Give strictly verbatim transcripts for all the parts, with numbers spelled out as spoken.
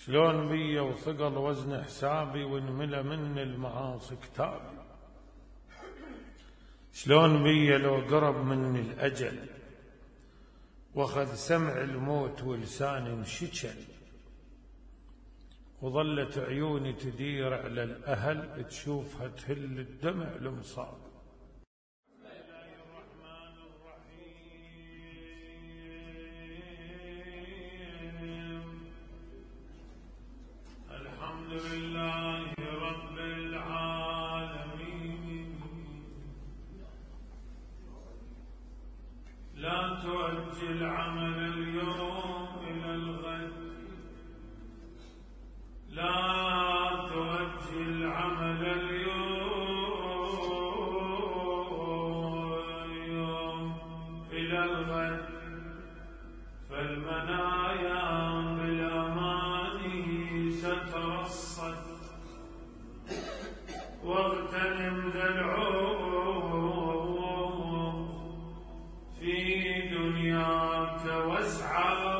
شلون بي وثقل وزن حسابي وانملى من المعاصي كتابي، شلون بي لو قرب مني الأجل واخذ سمع الموت ولساني انشجل، وظلت عيوني تدير على الأهل تشوفها تهل الدمع المصاب. الحمد لله رب العالمين، لا تؤجل عمل اليوم إلى الغد، لا تؤجل عمل اليوم إلى الغد، فالمنايا بالأماني سترصد، واغتنم ذا العمر في دنياك واسعى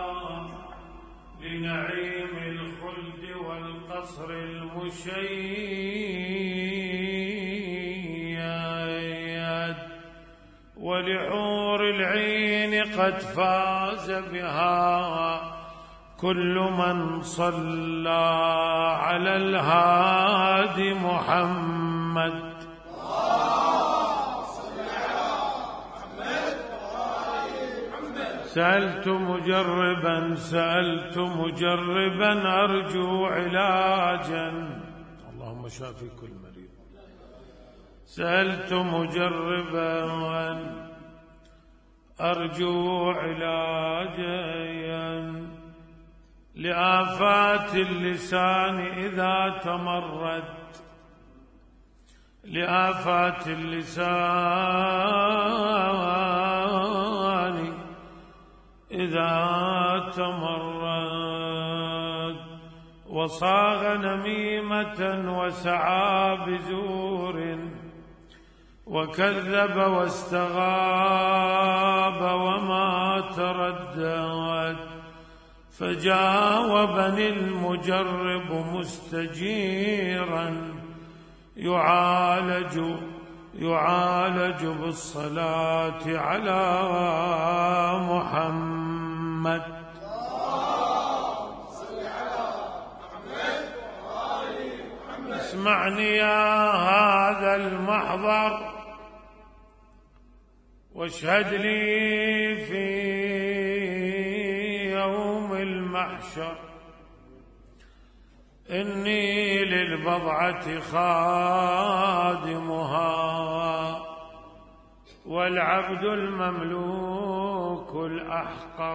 لنعيم الخلد والقصر المشيد، ولحور العين قد فاز بها كل من صلى على الهادي محمد. سألت مجربا سألت مجربا أرجو علاجا، اللهم شافي كل مريض. سألت مجربا أرجو علاجا لآفات اللسان إذا تمرد، لآفات اللسان إذا تمرد، وصاغ نميمة وسعى بزور، وكذب واستغاب وما تردد، فجاوبني المجرب مستجيرا يعالج يعالج بالصلاة على محمد. اسمعني يا هذا المحضر واشهد لي في يوم المحشر، إني للبضعة خادمها والعبد المملوك الأحقر،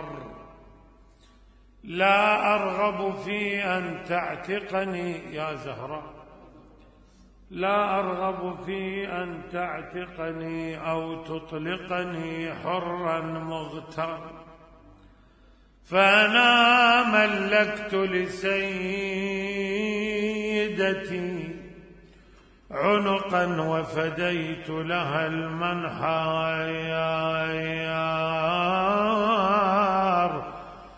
لا أرغب في أن تعتقني يا زهراء، لا أرغب في أن تعتقني أو تطلقني حرا مغتر، فأنا ملكت لسيدتي عنقا وفديت لها المنحيار،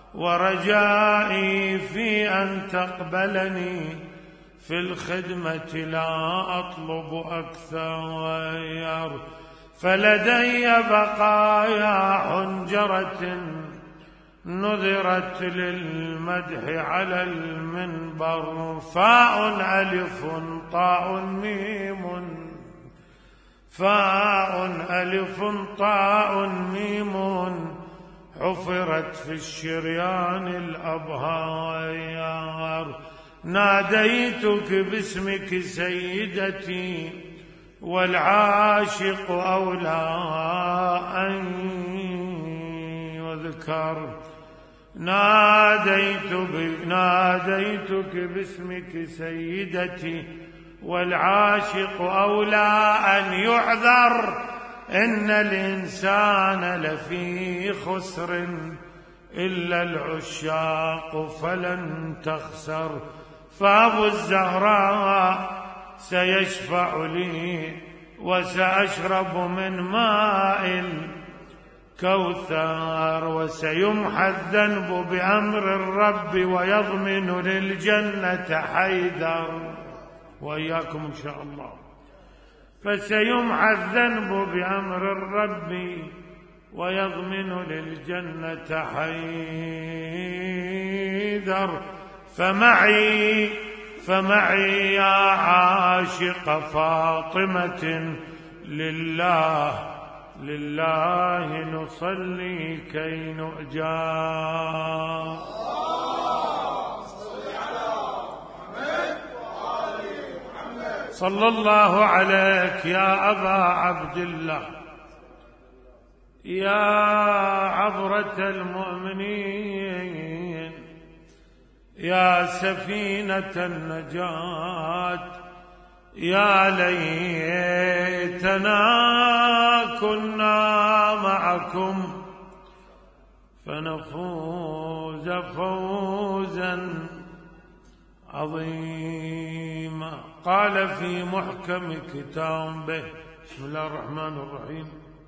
ورجائي في أن تقبلني في الخدمة لا أطلب أكثر، فلدي بقايا حنجرة نذرت للمدح على المنبر، فاء ألف طاء ميم، فاء ألف طاء ميم، حفرت في الشريان الأبهار، ناديتك باسمك سيدتي والعاشق أولى أن يذكر، ناديت ناديتك باسمك سيدتي والعاشق أولى أن يعذر، إن الإنسان لفي خسر إلا العشاق فلن تخسر، فأبو الزهراء سيشفع لي وسأشرب من ماء كوثر، وسيمحى الذنب بأمر الرب ويضمن للجنة حيدر، وإياكم إن شاء الله. فسيمحى الذنب بأمر الرب ويضمن للجنة حيدر، فمعي فمعي يا عاشق فاطمة لله لله نصلي كي نؤجار. صلى الله عليك يا أبا عبد الله، يا عبرة المؤمنين، يا سفينة النجاة، يا ليتنا كنا معكم فنفوز فوزا عظيما. قال في محكم كتابه بسم الله الرحمن الرحيم: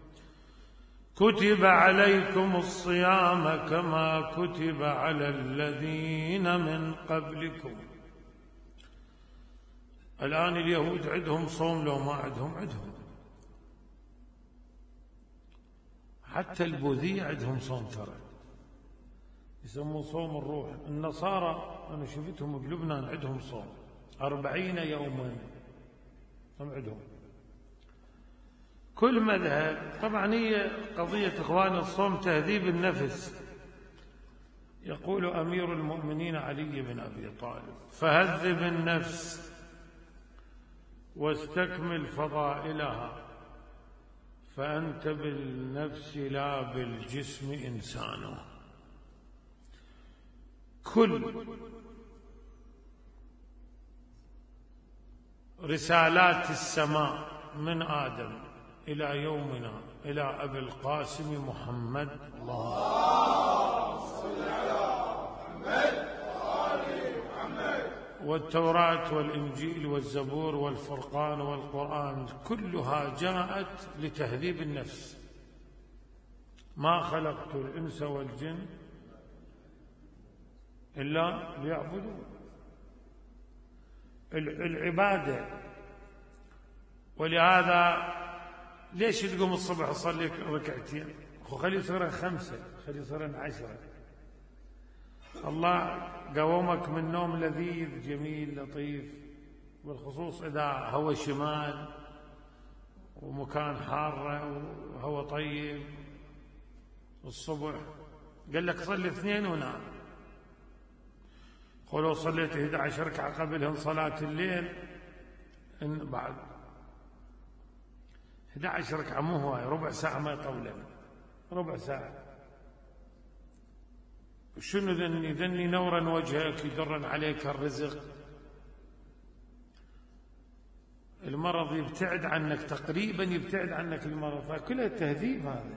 كتب عليكم الصيام كما كتب على الذين من قبلكم. الآن اليهود عندهم صوم، لو ما عندهم عندهم، حتى البوذية عندهم صوم ترى، يسموه صوم الروح. النصارى أنا شفتهم بلبنان عندهم صوم أربعين يوما، هم عندهم. كل مذهب طبعا هي قضية إخوان الصوم تهذيب النفس. يقول أمير المؤمنين علي بن أبي طالب: فهذب النفس واستكمل فضائلها، فأنت بالنفس لا بالجسم إنسان. كل رسالات السماء من آدم إلى يومنا إلى أبي القاسم محمد، اللهم صل على محمد وآل محمد، والتوراة والإنجيل والزبور والفرقان والقرآن كلها جاءت لتهذيب النفس. ما خلقت الإنس والجن إلا ليعبدون. العبادة. ولهذا ليش تقوم الصبح تصلي ركعتين؟ خلي يصيرن خمسة، خلي يصيرن عشرة. الله قومك من نوم لذيذ جميل لطيف، بالخصوص إذا هو شمال ومكان حارة وهو طيب الصبح، قال لك صلي اثنين ونام. ولو صليت إحدى عشرة ركعة قبلهن صلاة الليل، إن بعد إحدى عشرة ركعة مو هواي، ربع ساعة ما يطولن، ربع ساعة. شنو ذني ذني نورا وجهك يدرن عليك الرزق. المرض يبتعد عنك تقريبا، يبتعد عنك المرض، فكلها تهذيب. هذا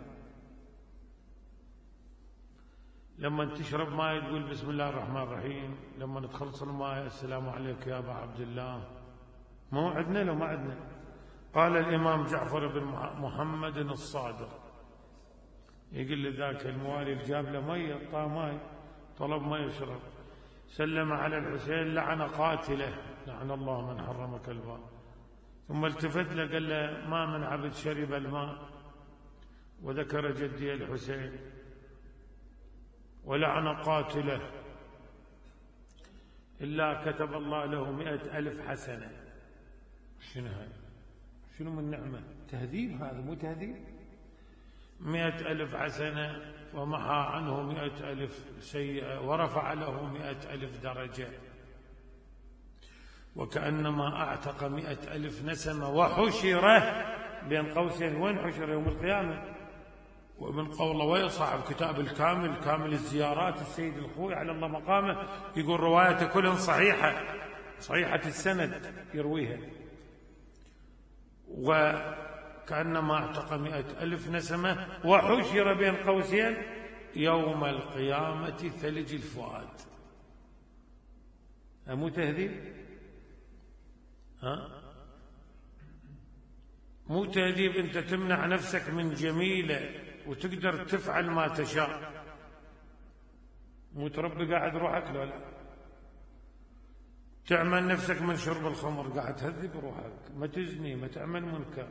لما تشرب ماء تقول بسم الله الرحمن الرحيم، لما تخلص الماء السلام عليك يا أبا عبد الله. مو عندنا لو ما عندنا. قال الإمام جعفر بن محمد الصادق، يقول لذاك الموالي اللي جاب له مية، طا ماء، طلب ما يشرب، سلم على الحسين لعن قاتله، لعن الله من حرم كلبا. ثم التفت له قال له: ما من عبد شرب الماء، وذكر جدي الحسين، ولعن قاتله، إلا كتب الله له مئة ألف حسنة. شنو هاي؟ شنو من نعمة؟ تهذيب هذا، مو تهذيب؟ مئة ألف حسنة، ومحى عنه مئة ألف سيئة، ورفع له مئة ألف درجة، وكأنما أعتق مئة ألف نسمة، وحشره بين قوسين. وين حشر؟ يوم القيامة. وابن قولوي صاحب كتاب الكامل، كامل الزيارات، السيد الخوي على الله مقامه، يقول روايته كلها صحيحة، صحيحة السند يرويها. وكأنما اعتق مئة ألف نسمة، وحشر بين قوسين يوم القيامة ثلج الفؤاد. مو تهذيب؟ ها؟ مو تهذيب؟ أنت تمنع نفسك من جميلة وتقدر تفعل ما تشاء، مو تربي قاعد روحك، لا لا، تعمل نفسك من شرب الخمر قاعد تهذب روحك، ما تزني، ما تعمل منكر،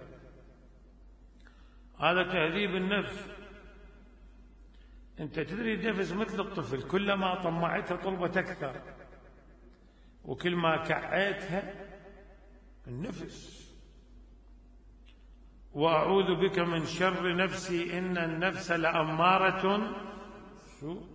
هذا تهذيب النفس. انت تدري النفس مثل الطفل، كلما طمعتها طلبت اكثر، وكل ما كعيتها النفس. واعوذ بك من شر نفسي ان النفس لأمارة سوء.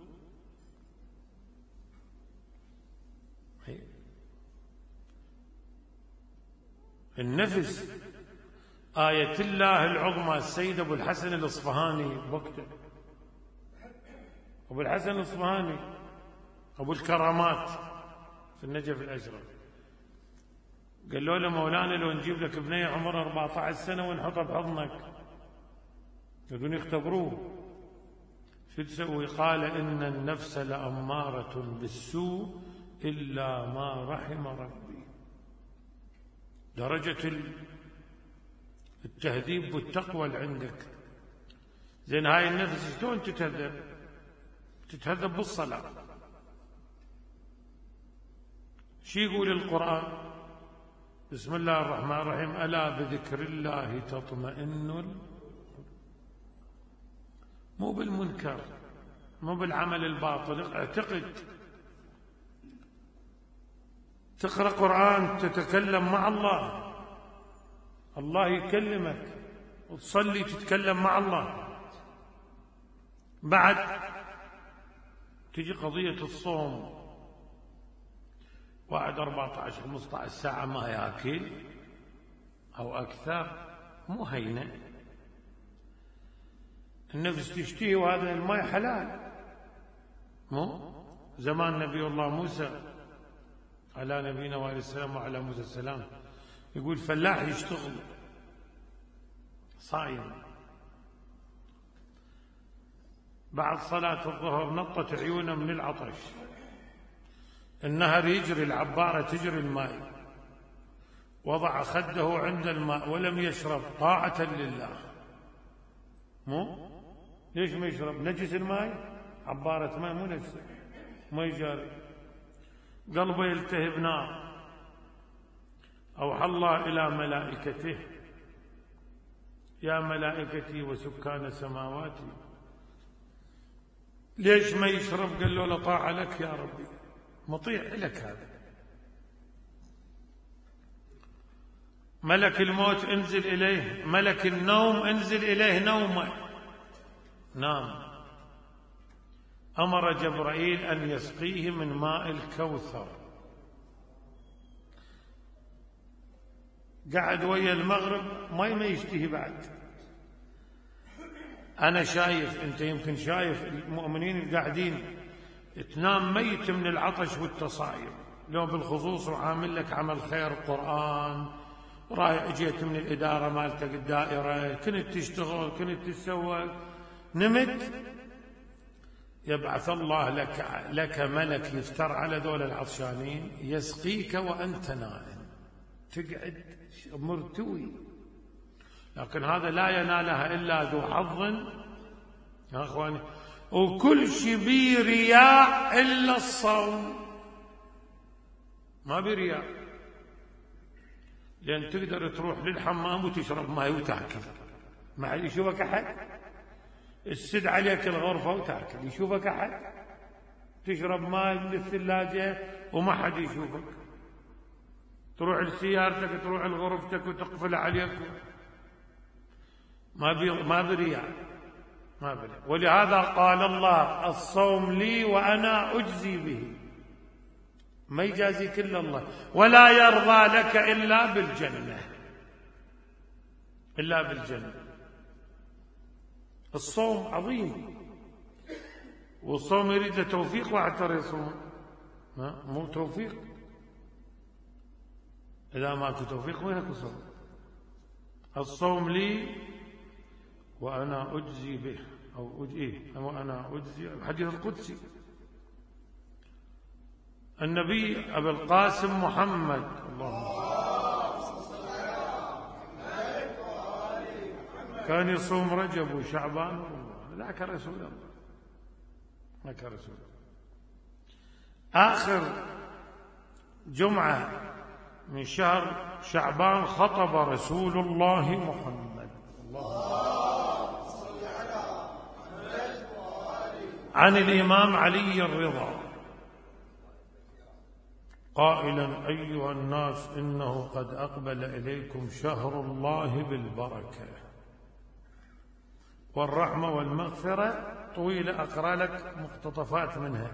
النفس آية الله العظمى. السيد أبو الحسن الإصفهاني بوقته، أبو الحسن الإصفهاني أبو الكرامات في النجف الأشرف، قال له له مولانا لو نجيب لك بنية عمرها أربعة عشر سنة ونحطها بحضنك، يريدون يختبروه، شو تسوي؟ قال إن النفس لأمارة بالسوء إلا ما رحم ربي. درجة التهذيب والتقوى اللي عندك. زين هاي النفس شلون تتهذب؟ تتهذب بالصلاة. شي يقول القرآن؟ بسم الله الرحمن الرحيم: ألا بذكر الله تطمئن، مو بالمنكر، مو بالعمل الباطل، اعتقد. تقرأ قرآن، تتكلم مع الله، الله يكلمك، وتصلي تتكلم مع الله. بعد تجي قضية الصوم، واحد أربعة عشر خمسة عشر ساعة ما ياكل أو أكثر، مو هينة. النفس تشتهي، وهذا الماء حلال. مو زمان نبي الله موسى على نبينا وعليه السلام وعلى موسى السلام، يقول فلاح يشتغل صايم، بعد صلاة الظهر نطت عيونه من العطش، النهر يجري، العبارة تجري الماء، وضع خده عند الماء ولم يشرب طاعة لله. مو ليش ما يشرب؟ نجس الماء، عبارة ماء مو نجسة، ما يجاري، قلبه يلتهب نار. أوحى الله إلى ملائكته: يا ملائكتي وسكان سماواتي، ليش ما يشرب؟ قال له لطاعة لك يا ربي، مطيع لك هذا. ملك الموت انزل إليه، ملك النوم انزل إليه نومه، نام. أمر جبرائيل أن يسقيه من ماء الكوثر، قعد ويا المغرب ما ما يشتهي بعد. أنا شايف، أنت يمكن شايف المؤمنين القاعدين تنام ميت من العطش والتصاير، لو بالخصوص وعامل لك عمل خير قرآن، رايح جيت من الإدارة مالتك الدائرة، كنت تشتغل، كنت تتسوق، نمت، يبعث الله لك لك ملك يفتر على ذول العطشانين يسقيك وأنت نائم، تقعد مرتوي. لكن هذا لا ينالها إلا ذو حظ يا أخواني. وكل شيء بيه رياء إلا الصوم، ما برياء، لأن تقدر تروح للحمام وتشرب ماء وتاكل، ما حد يشوفك أحد، السد عليك الغرفة وتاكل، يشوفك أحد؟ تشرب ماء من الثلاجة وما حد يشوفك، تروح لسيارتك، تروح لغرفتك وتقفل عليك، ما بي ما برياء، ما برياء. ولهذا قال الله: الصوم لي وأنا أجزي به، ما يجازيك إلا الله، ولا يرضى لك إلا بالجنة، إلا بالجنة. الصوم عظيم، والصوم يريد له توفيق، واحد ترى يصوم مو توفيق، إذا ماكو توفيق وين اكو صوم؟ الصوم لي وأنا أجزي به، أو أجئه، أو أنا أجزي، الحديث القدسي. النبي أبو القاسم محمد اللهم كان يصوم رجب وشعبان ورمضان. ذاك رسول الله، ذاك رسول الله. آخر جمعة من شهر شعبان خطب رسول الله محمد الله عن الإمام علي الرضا قائلا: أيها الناس، إنه قد أقبل إليكم شهر الله بالبركة والرحمة والمغفرة. طويلة، أقرأ لك مقتطفات منها.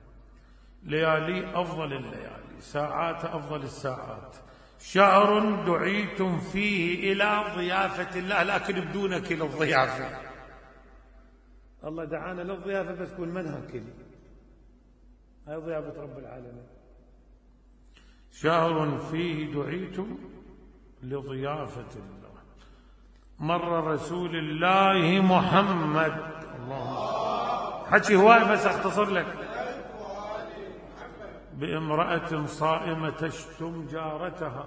ليالي أفضل الليالي، ساعات أفضل الساعات، شهر دعيتم فيه إلى ضيافة الله، لكن بدونك للضيافة. الله دعانا للضيافة بس كون منها كل هاي ضيافة رب العالمين. شهر فيه دعيتم لضيافة الله. مر رسول الله محمد، اللهم حكي هواي بس أختصر لك، بامرأة صائمة تشتم جارتها.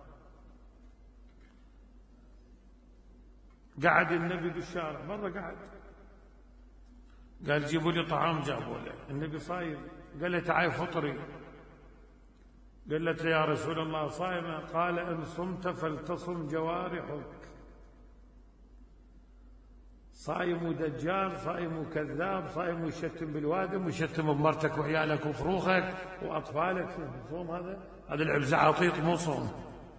قعد النبي بالشارع، مرة قعد قال: جيبوا لي طعام. جابوا له. النبي صايم، قال له: تعال فطري. قالت له: يا رسول الله صائمة. قال: إن صمت فلتصم جوارحك. صايم ودجال، صايم وكذاب، صايم ويشتم بالوادم، ويشتم بمرتك وعيالك وفروخك وأطفالك. صوم هذا؟ هذا العبز عطيط، مو صوم.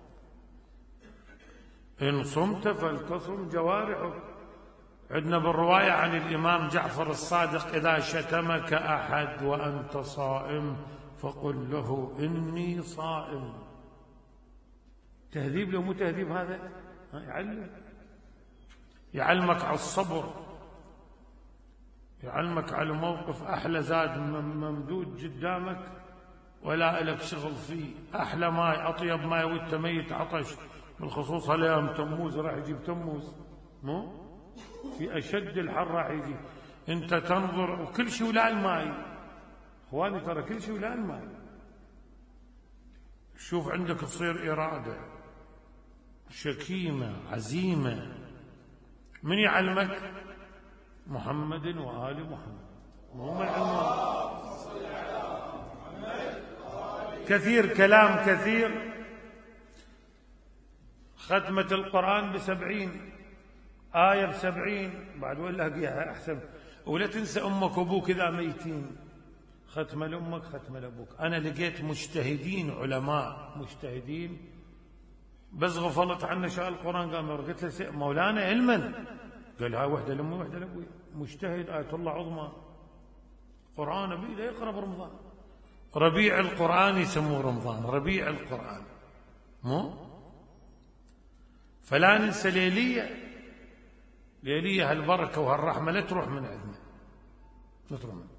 إن صمت فلتصم جوارحك. عندنا بالرواية عن الإمام جعفر الصادق: إذا شتمك أحد وأنت صائم فقل له إني صائم. تهذيب لو مو تهذيب هذا؟ يعلم يعلمك على الصبر، يعلمك على موقف أحلى زاد ممدود قدامك ولا لك شغل فيه. أحلى ماي، أطيب ماي وانت ميت عطش، بالخصوص هالأيام تموز راح يجيب تموز، مو في أشد الحر راح يجي. أنت تنظر وكل شيء ولا الماي. إخواني ترى كل شيء ولا الماي. شوف عندك تصير إرادة، شكيمة، عزيمة. من يعلمك؟ محمد وآل محمد، هم العلماء. كثير كلام كثير. ختمة القرآن بسبعين آية، بسبعين بعد ولا ألاقيها أحسن. ولا تنسى أمك وأبوك إذا ميتين. ختمة لأمك، ختمة لأبوك. أنا لقيت مجتهدين علماء مجتهدين بس غفلت عنا شاء القرآن. قام قلت له: مولانا علما. قال: هاي وحدة لأمي وحدة لأبوي. مجتهد، آية الله عظمى، قرآن بيده يقرأ برمضان. ربيع القرآن يسموه رمضان، ربيع القرآن، مو فلا ننسى ليلية. ليلية هالبركة وهالرحمة لا تروح من عندنا، لا تروح من.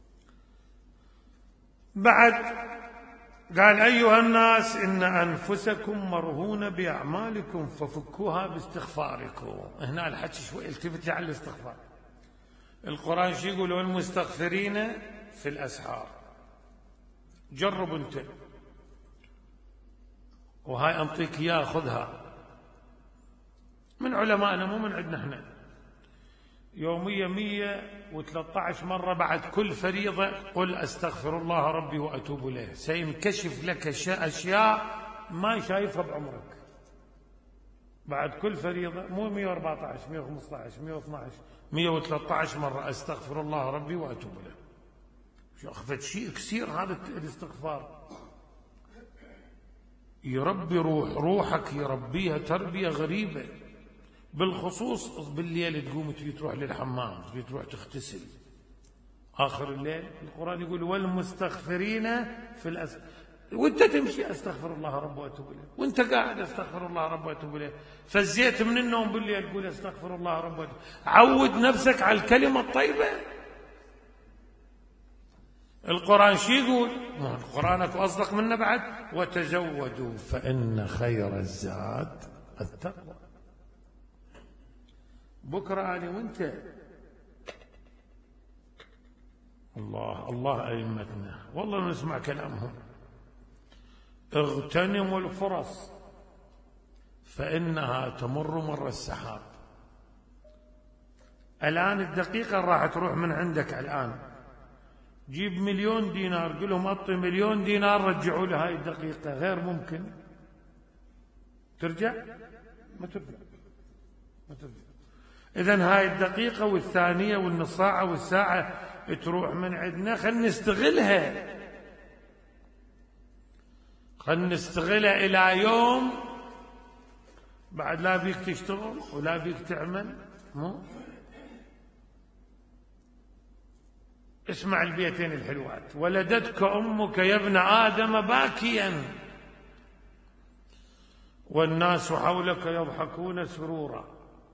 بعد قال: أيها الناس، إن أنفسكم مرهونة بأعمالكم ففكوها باستغفاركم. هنا الحكي شوي التفت على الاستغفار. القرآن شو يقول؟ والمستغفرين في الأسحار. جرب أنت، وهاي أنطيك إياه، خذها من علمائنا مو من عندنا احنا. يومية مية وثلاثة عشر مرة بعد كل فريضة قل: أستغفر الله ربي وأتوب إليه. سينكشف لك أشياء ما شايفها بعمرك بعد كل فريضة. مو مية وأربعة عشر، مية وخمسة عشر، مية واثني عشر، مية وثلاثة عشر مرة أستغفر الله ربي وأتوب إليه. شو أخذت شيء كثير هذا الاستغفار. يربي روح روحك، يربيها تربية غريبة. بالخصوص بالليل تقوم تجي تروح للحمام، تجي تروح تغتسل آخر الليل. القرآن يقول: والمستغفرين في الأسحار. وانت تمشي أستغفر الله رب وأتوب إليه، وانت قاعد أستغفر الله رب وأتوب إليه. فزيت من النوم بالليل تقول أستغفر الله رب وأتوب. عود نفسك على الكلمة الطيبة. القرآن شو يقول؟ قرآنك أصدق منا بعد: وتزودوا فإن خير الزاد التقوى. بكرة أنا وانت. الله الله أئمتنا والله نسمع كلامهم. اغتنموا الفرص فإنها تمر مر السحاب. الآن الدقيقة راح تروح من عندك الآن، جيب مليون دينار، قل لهم أعطي مليون دينار رجعوا لي هاي الدقيقة، غير ممكن. ترجع؟ ما ترجع، ما ترجع. إذن هاي الدقيقة والثانية والنص ساعة والساعة تروح من عندنا، خلنا نستغلها، خلنا نستغلها إلى يوم بعد لا بيك تشتغل ولا بيك تعمل. مو اسمع البيتين الحلوات: ولدتك أمك يا ابن آدم باكيا والناس حولك يضحكون سرورا،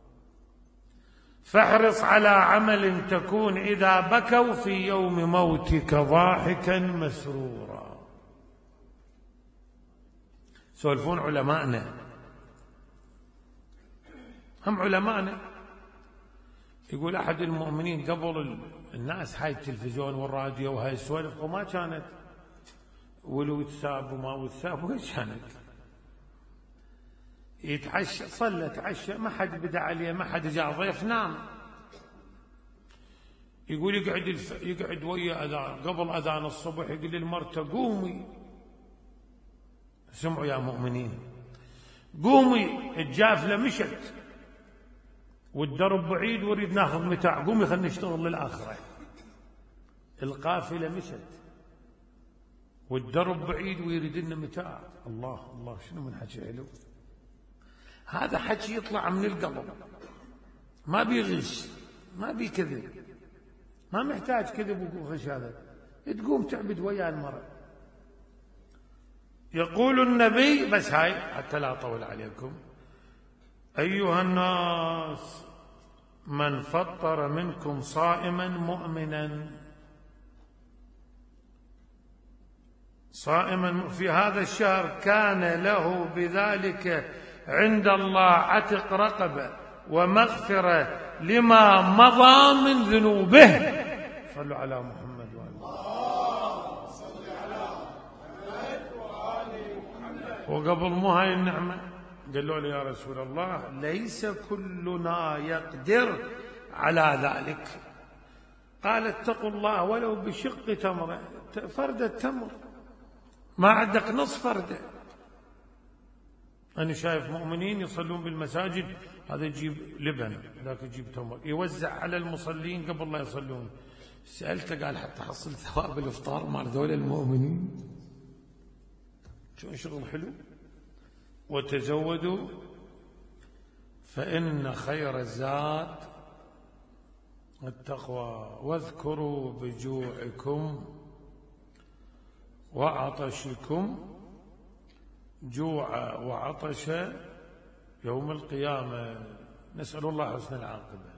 فاحرص على عمل تكون إذا بكوا في يوم موتك ضاحكا مسرورا. سولفون علماءنا، هم علماءنا. يقول أحد المؤمنين قبل الناس هاي التلفزيون والراديو وهاي السوالف وما كانت والواتساب وما واتساب، وإيش كانت؟ يتعشى، صلى تعشى، ما حد بدا عليه، ما حد جاء ضيف، نام. يقول يقعد الف... يقعد ويا أذان قبل أذان الصبح، يقول للمرته قومي، سمعوا يا مؤمنين، قومي، الجافلة مشت والدرب بعيد وريد ناخذ متاع، قومي خلينا نشتغل للآخرة. القافلة مشت والدرب بعيد ويريد لنا متاع. الله الله، شنو من حكي حلو هذا، حكي يطلع من القلب، ما بيغش، ما بيكذب، ما محتاج كذب وغش. هذا تقوم تعبد ويا المرأة. يقول النبي، بس هاي حتى لا أطول عليكم: أيها الناس، من فطر منكم صائما مؤمنا صائما في هذا الشهر كان له بذلك عند الله عتق رقبة ومغفرة لما مضى من ذنوبه. صلوا على محمد وآل محمد. وقبل مو هاي النعمة قالوا لي يا رسول الله ليس كلنا يقدر على ذلك، قال اتقوا الله ولو بشق تمرة، فردة تمر، ما عندك نصف فردة. أنا شايف مؤمنين يصلون بالمساجد، هذا يجيب لبن، ذاك يجيب تمر، يوزع على المصلين قبل لا يصلون. سألته قال حتى حصل ثواب الإفطار مع ذول المؤمنين. شو شغل حلو. وتزودوا فإن خير الزاد التقوى، واذكروا بجوعكم وعطشكم جوع وعطش يوم القيامة. نسأل الله حسن العاقبة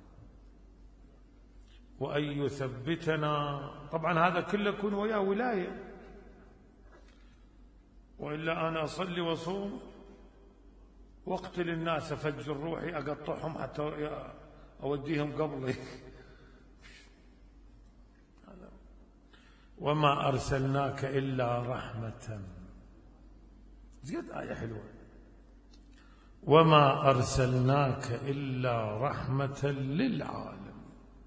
وأن يثبتنا. طبعا هذا كله يكون وياه ولاية، وإلا أنا أصلي وصوم واقتل الناس، أفجر روحي أقطعهم حتى أوديهم قبلي. وما أرسلناك إلا رحمة، زيد آية حلوة، وما أرسلناك إلا رحمة للعالم،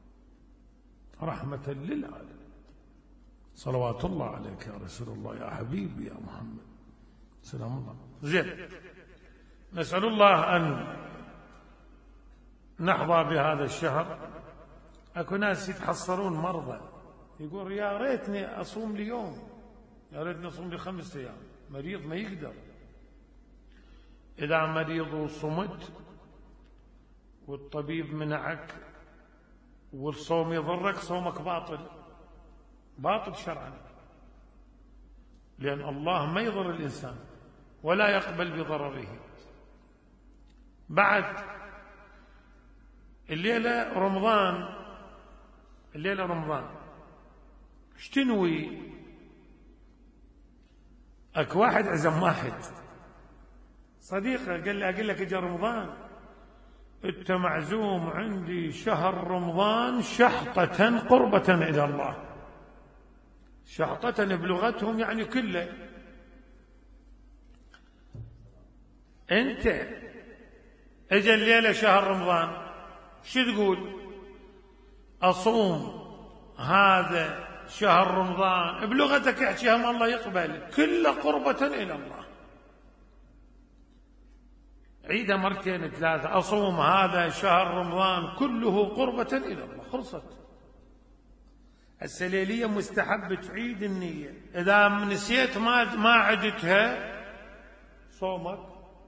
رحمة للعالم. صلوات الله عليك يا رسول الله، يا حبيبي يا محمد، سلام الله. زين، نسأل الله أن نحظى بهذا الشهر. أكو ناس يتحصرون مرضى، يقول يا ريتني أصوم ليوم، يا ريتني أصوم لخمسة أيام. مريض ما يقدر. إذا مريض وصمت والطبيب منعك والصوم يضرك، صومك باطل، باطل شرعا، لأن الله ما يضر الإنسان ولا يقبل بضرره. بعد الليلة رمضان، الليلة رمضان، ايش تنوي؟ اك واحد عزم واحد صديقه قال لي اقول لك اجا رمضان، انت معزوم عندي شهر رمضان شحطة قربة الى الله. شحطة بلغتهم يعني كله. انت اجا الليلة شهر رمضان، شو تقول؟ أصوم هذا شهر رمضان بلغتك احكيها ما الله يقبل، كل قربة إلى الله. عيدها مرتين ثلاثة، أصوم هذا شهر رمضان كله قربة إلى الله، خلصت. السليلية مستحب تعيد النية، إذا نسيت ما ما عدتها صومك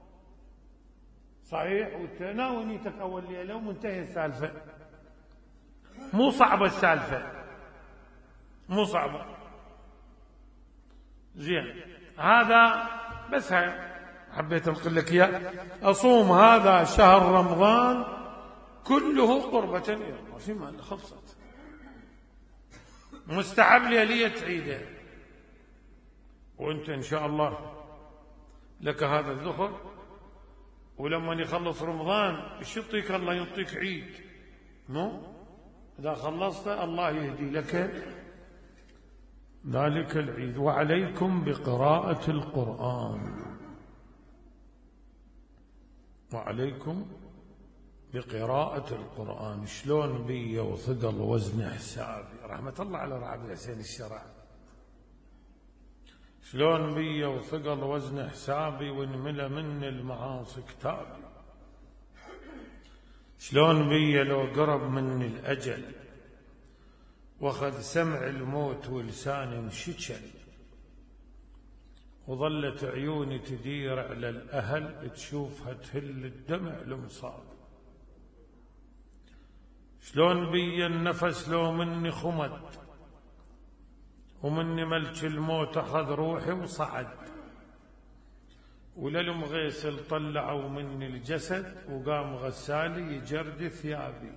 صحيح وتناوي نيتك أول ليلة ومنتهي السالفة. مو صعبة السالفة، مو صعبة. زين، هذا بس هاي حبيت أنقل لك إياه. أصوم هذا شهر رمضان كله قربة إلى الله، في مال خلصت. مستحب ليلية عيده، وأنت إن شاء الله لك هذا الذخر، ولما يخلص رمضان ايش يعطيك الله؟ يعطيك عيد. مو إذا خلصت الله يهدي لك ذلك العيد. وعليكم بقراءة القرآن، وعليكم بقراءة القرآن. شلون بي وثقل وزن حسابي، رحمة الله على رعب الحسين الشرع. شلون بي وثقل وزن حسابي وانملى من المعاصي كتابي. شلون بي لو قرب من الأجل واخذ سمع الموت ولساني انشكل، وظلت عيوني تدير على الأهل تشوفها تهل الدمع المصاب. شلون بي النفس لو مني خمد ومني ملك الموت أخذ روحي وصعد، وللمغيسل طلعوا مني الجسد وقام غسالي يجرد ثيابي.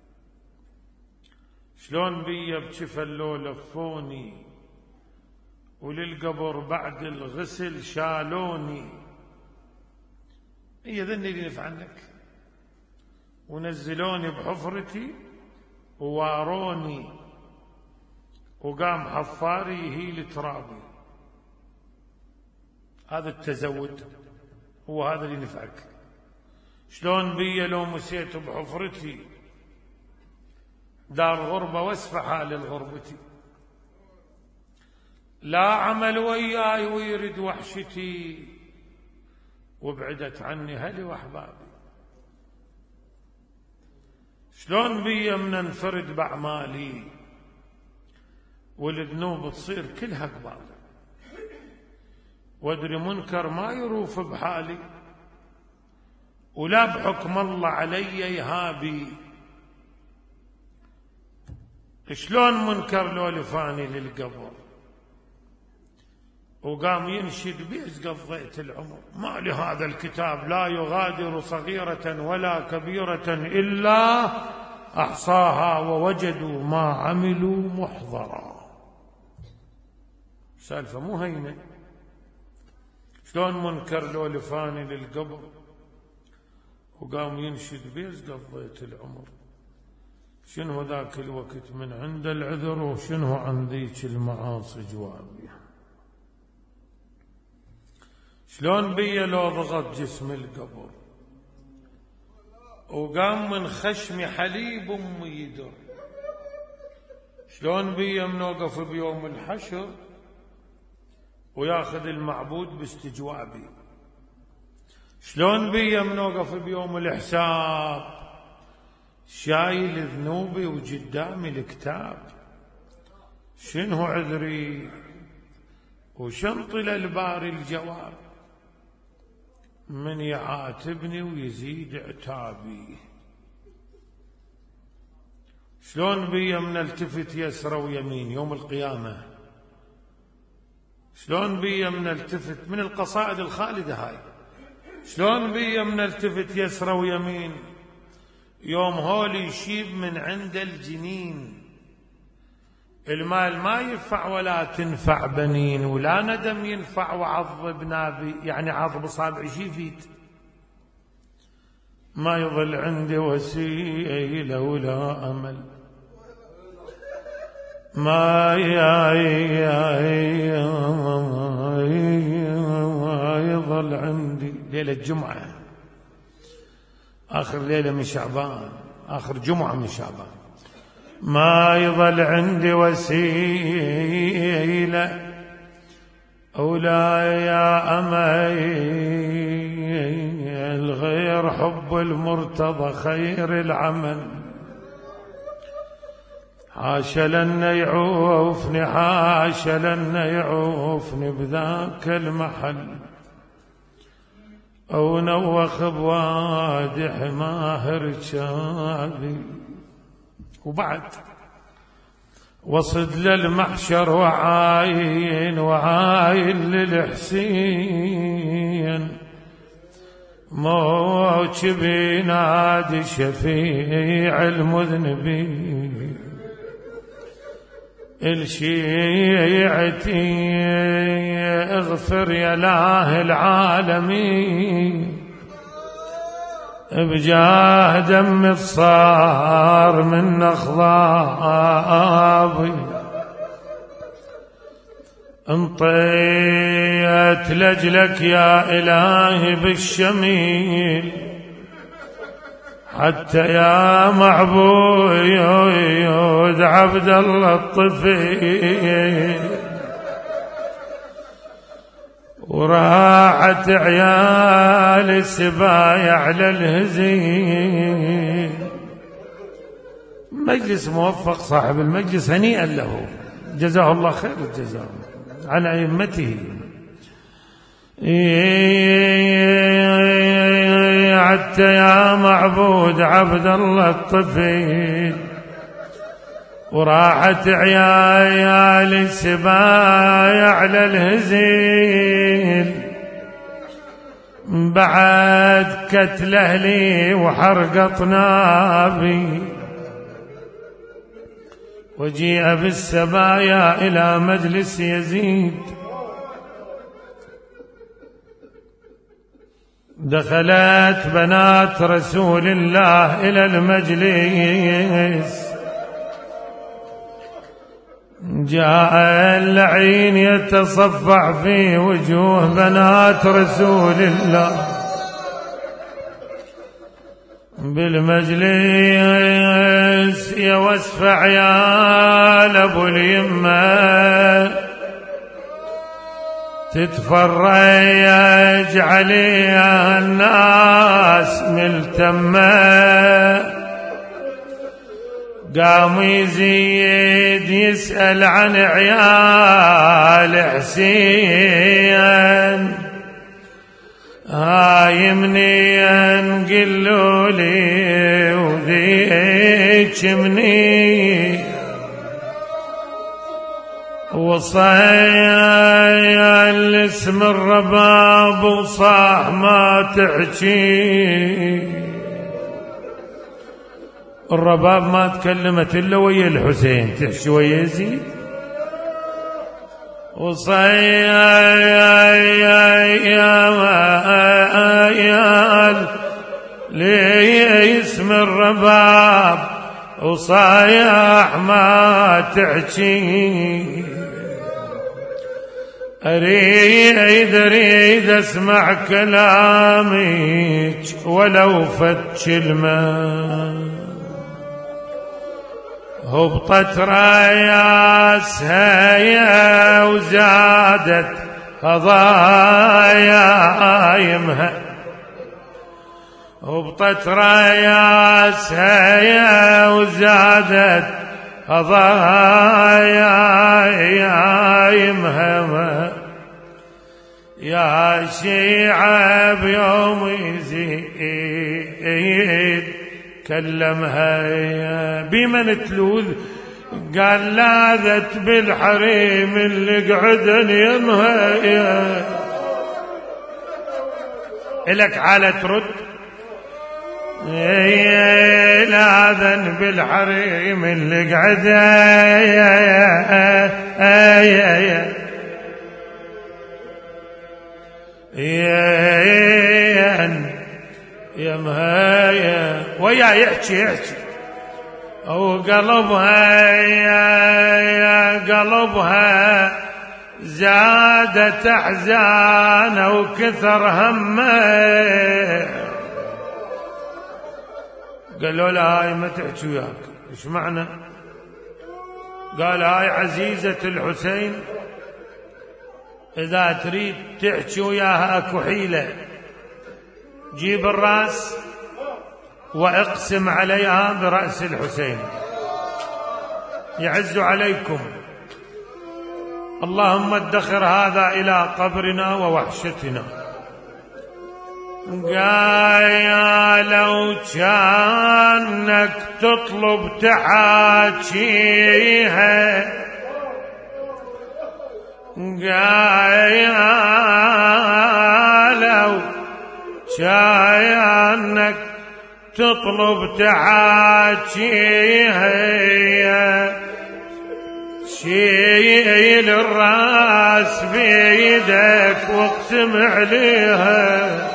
شلون بي بجفل لو لفوني وللقبر بعد الغسل شالوني. هي ذني اللي نفعنك، ونزلوني بحفرتي وواروني، وقام حفاري يهيل ترابي. هذا التزود، هو هذا اللي نفعك. شلون بي لو مسيت بحفرتي دار غربة واسفة حال الغربتي، لا عمل وياي ويرد وحشتي، وابعدت عني هلي واحبابي. شلون بي من انفرد باعمالي والذنوب تصير كلها قبال، وادري منكر ما يروف بحالي، ولا بحكم الله علي يهابي. شلون منكر لو لفاني للقبر وقام ينشد بيز قضيت العمر. ما لهذا الكتاب لا يغادر صغيرة ولا كبيرة إلا أحصاها ووجدوا ما عملوا محضرا. سالفة مو هينة. شلون منكر لو لفاني للقبر وقام ينشد بيز قضيت العمر. شنو ذاك الوقت من عند العذر، وشنو عن ذيك المعاصي جوابي. شلون بي لو ضغط جسم القبر وقام من خشمي حليب امي يدر. شلون بي من اوقف بيوم الحشر وياخذ المعبود باستجوابي. شلون بي من اوقف بيوم الحساب شايل ذنوبي وقدامي الكتاب. شنو عذري وشنطل الباري الجواب، من يعاتبني ويزيد عتابي. شلون بي من التفت يسرى ويمين يوم القيامة. شلون بي من التفت من القصائد الخالدة هاي. شلون بي من التفت يسرى ويمين يوم هولي يشيب من عند الجنين. المال ما ينفع ولا تنفع بنين، ولا ندم ينفع وعض بنابي، يعني عض بصابعي شي يفيد. ما يظل عندي وسيلة ولا أمل، ما يظل عندي. ليلة جمعة آخر ليلة من شعبان، آخر جمعة من شعبان، ما يظل عندي وسيلة أولا يا أمي الغير حب المرتضى خير العمل. حاش لن يعوفني حاش لن يعوفني بذاك المحل، أو نوخ بوادي حماه رجالي. وبعد وصد للمحشر وعاين وعاين للحسين، موج بينادي شفيع المذنبين. الشيعتي اغفر يا اله العالمين، بجاه دم الصار من أخضابي. انطيت لجلك يا إلهي بالشميل، حتى يا معبود عبد الله الطفيل. وراحت عيال السبايا على الهزيل. مجلس موفق صاحب المجلس هنيئا له، جزاه الله خير الجزاء عن أئمته. حتى يا معبود عبد الله الطفيل. وراحت عيال السبايا على الهزيل، بعد كتل أهلي وحرق طنابي. وجيء بالسبايا إلى مجلس يزيد، دخلت بنات رسول الله إلى المجلس. جاء اللعين يتصفح في وجوه بنات رسول الله بالمجلس. يا وصف عيال ابو اليمه تتفرج عليها الناس ملتمه. قام يزيد يسأل عن عيال حسين، هاي منين قلوا لي وذيك منين. وصايا الاسم الرباب وصاح ما تحكي. الرباب ما تكلمت إلا ويا الحسين، تحشي ويا يزيد. وصيال لي اسم الرباب وصايح ما تحكي. أريد أريد أسمع كلامك ولو فتش الماء. هبطت راياسها يا وزادت هضايمها. هبطت راياسها يا وزادت هضايمها. يا شيعة بيوم يزيد كلمها بمن تلوذ، قال لاذت بالحريم اللي قعدن يمها. إلك على ترد لاذن بالحريم اللي قعدن يا مهايا ويا يحكي يحكي. أو قلبها يا قلبها زادت أحزان وكثر همه. قالوا لها هاي ما تحكي وياك، ايش معنى؟ قال هاي عزيزة الحسين، إذا تريد تحكي وياها أكو حيلة، جيب الرأس واقسم عليها برأس الحسين، يعز عليكم. اللهم ادخر هذا إلى قبرنا ووحشتنا. قال لو كانك تطلب تحاكيها، قال لو كانك تطلب تحاكيها، شيل الراس بيدك واقسم عليها،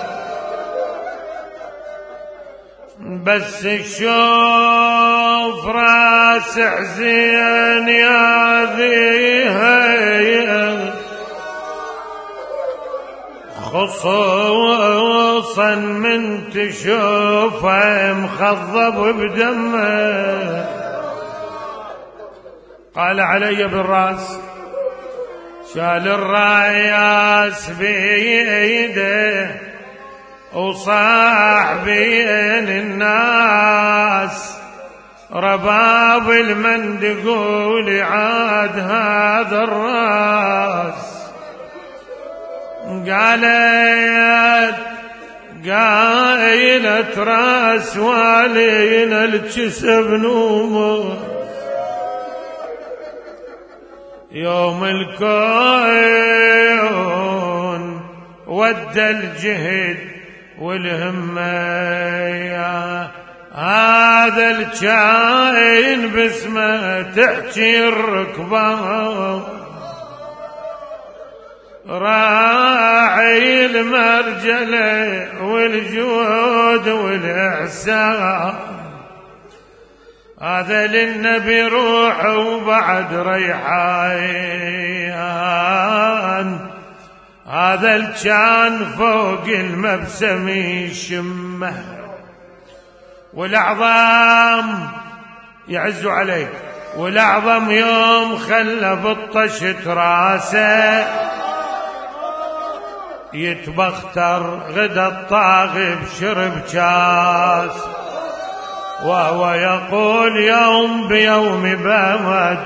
بس شوف راس حزين يا ذيها، خصوصا من تشوفه مخضب بدمه. قال علي بالراس، شال الراياس بيده وصاح بين الناس، رباب المندقول عاد هذا الراس. قالت قايلة راس والينا الجسب نومه، يوم الكون ودى الجهد والهمة، هذا الكائن باسمه تحكي الركبان، راعي المرجلة والجود والإحسان، هذا للنبي روح وبعد ريحان، هذا الكان فوق المبسم يشمه، والأعظم يعز عليك، والأعظم يوم خلى بطشت راسه يتبختر، غدا الطاغب شرب كاس، وهو يقول يوم بيوم بمد.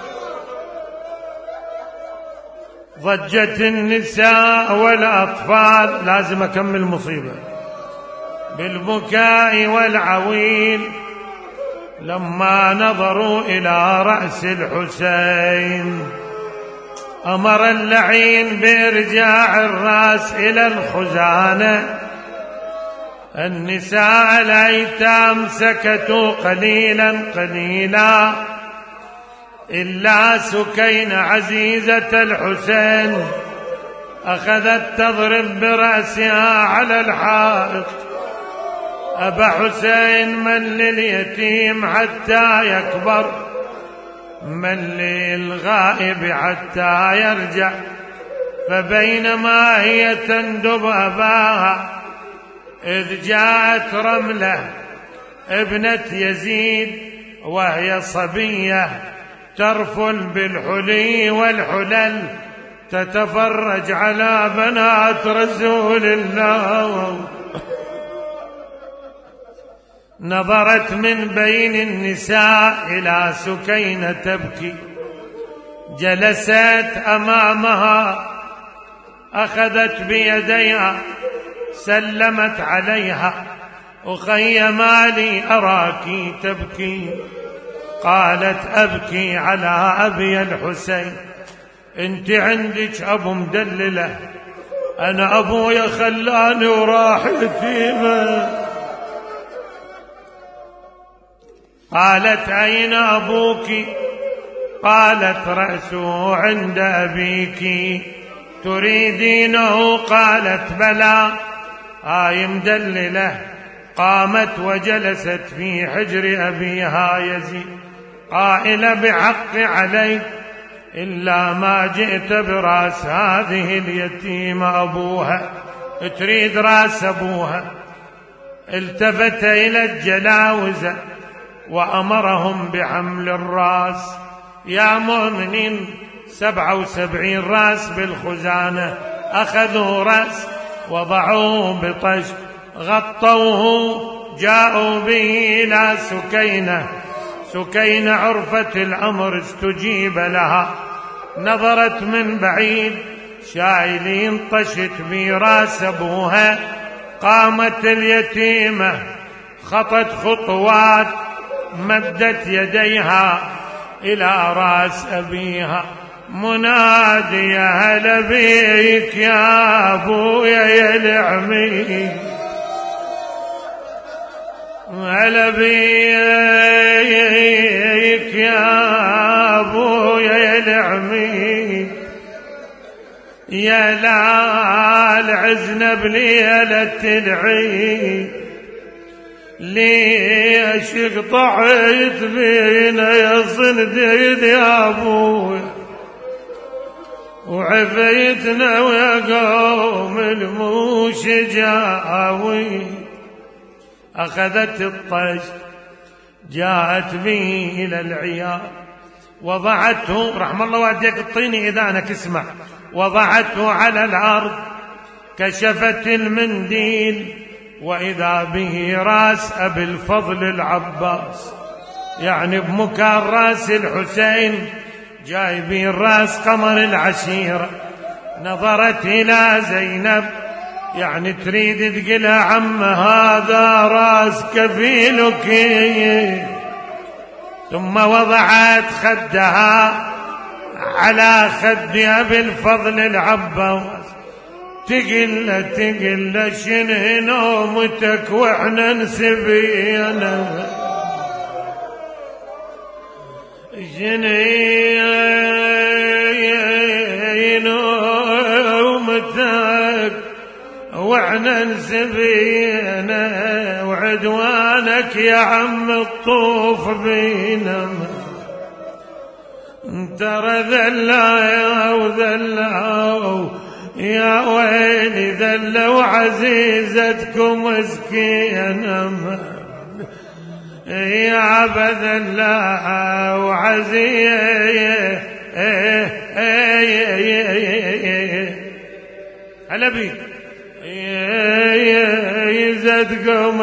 ضجت النساء والأطفال، لازم أكمل مصيبة، بالبكاء والعويل لما نظروا إلى رأس الحسين. أمر اللعين بإرجاع الرأس إلى الخزانة. النساء الأيتام سكتوا قليلا قليلا، إلا سكينة عزيزة الحسين أخذت تضرب برأسها على الحائط. أبا حسين من لليتيم حتى يكبر، من للغائب حتى يرجع. فبينما هي تندب أباها إذ جاءت رملة ابنة يزيد وهي صبية ترفل بالحلي والحلل، تتفرج على بنات رسول الله. نظرت من بين النساء إلى سكينة تبكي، جلست أمامها، أخذت بيديها سلمت عليها: أخي مالي أراك تبكي؟ قالت: أبكي على أبي الحسين، أنت عندك أبو مدللة، أنا أبويا خلاني وراح يتيمة. قالت: أين أبوك؟ قالت: رأسه عند أبيك، تريدينه؟ قالت: بلى. هاي مدللة. قامت وجلست في حجر أبيها يزيد قائلة: بحق عليك، إلا ما جئت براس هذه اليتيمة أبوها، تريد راس أبوها. التفت إلى الجلاوزة وأمرهم بحمل الراس. يا مؤمنين سبعة وسبعين راس بالخزانة، أخذوا رأس وضعوه بطش، غطوه، جاءوا به إلى سكينة. سكينة عرفت الأمر، استجيب لها، نظرت من بعيد، شايلين طشت براس أبوها. قامت اليتيمة، خطت خطوات، مدت يديها إلى راس أبيها، منادية هلا بيك يا أبويا يا العمي، هلا بيك يا أبويا يا العمي، يا لال عزنا بليلة العيد، ليش قطعت بينا يا صنديد يا أبويا، وعفيتنا ويا قوم الموش جاوي. أخذت الطش، جاءت به إلى العيال، وضعته، رحم الله والديك الطيني إذانك اسمع، وضعته على الأرض، كشفت المنديل، وإذا به راس أبي الفضل العباس، يعني بمكان راس الحسين جايبين راس قمر العشيرة. نظرت إلى زينب، يعني تريد تقلها عم هذا راس كفيلك، ثم وضعت خدها على خد أبي الفضل العباس، تقل تقل شنه نومتك واحنا نسبينا، شنه نومتك واحنا نسبينا، وعدوانك يا عم الطوف بينا، ترى ذلا وذلا يا ويلي ذلوا عزيزتكم مسكينة، يا بذلا وعزيزة هلا بيك عزيزتكم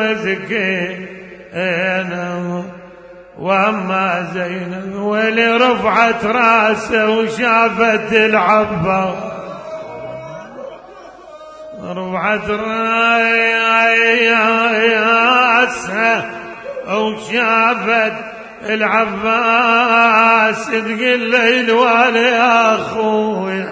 مسكينة. واما زينب ولي رفعت راسه وشافت العباس، رفعت راسها وشافت العباس، تقول لي الوالي يا اخويا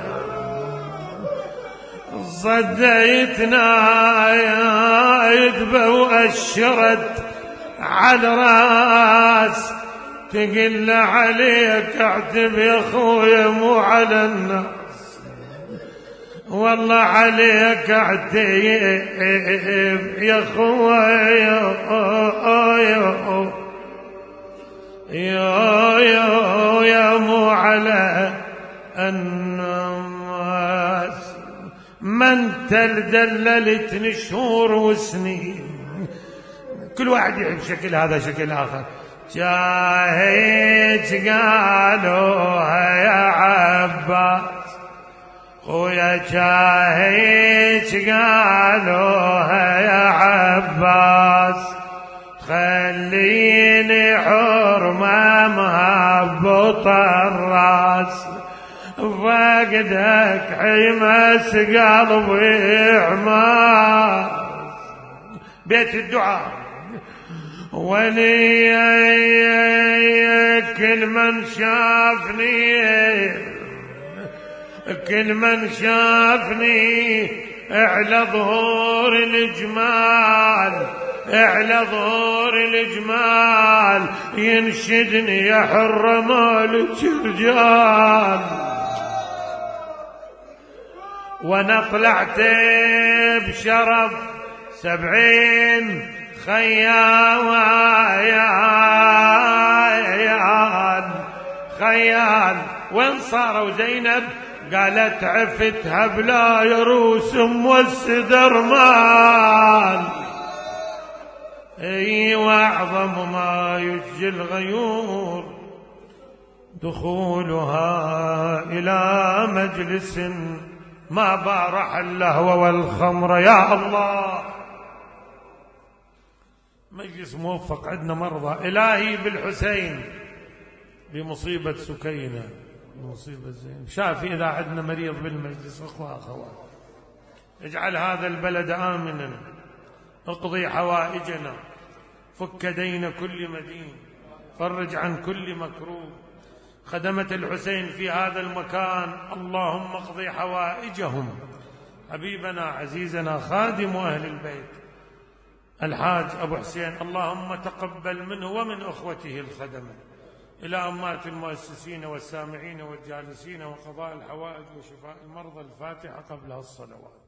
صديتنا يا يدبه واشرت على راس، تقل عليك اعتب يا اخويا مو على الناس، والله عليك اعتب يا اخويا يا يا يا مو على الناس. من تدللتني شهور وسنين، كل واحد يحب شكل هذا شكل آخر، شاهيج قالوها يا عباس، خويا شاهيج قالوها يا عباس، تخليني حرمة مهبط الراس، فقدك حمس قلبي عماس. بيت الدعاء ولي كل من شافني، كل من شافني على ظهور الجمال، على ظهور الجمال ينشدني يا حر مالك رجال. وانا طلعت بشرف سبعين خيال خيال. وين صاروا زينب؟ قالت عفتها بلا يروس والسدر مال. اي واعظم ما يشجي الغيور دخولها إلى مجلس ما بارح اللهو والخمر. يا الله، مجلس موفق. عندنا مرضى إلهي بالحسين، بمصيبة سكينة، بمصيبة زين. شافي إذا عندنا مريض بالمجلس أخوة أخوات، اجعل هذا البلد آمنا، اقضي حوائجنا، فك دين كل مدين، فرج عن كل مكروب. خدمة الحسين في هذا المكان اللهم اقضي حوائجهم. حبيبنا عزيزنا خادم أهل البيت الحاج أبو حسين، اللهم تقبل منه ومن أخوته الخدمة. إلى أمات المؤسسين والسامعين والجالسين وقضاء الحوائج وشفاء المرضى، الفاتحة قبلها الصلوات.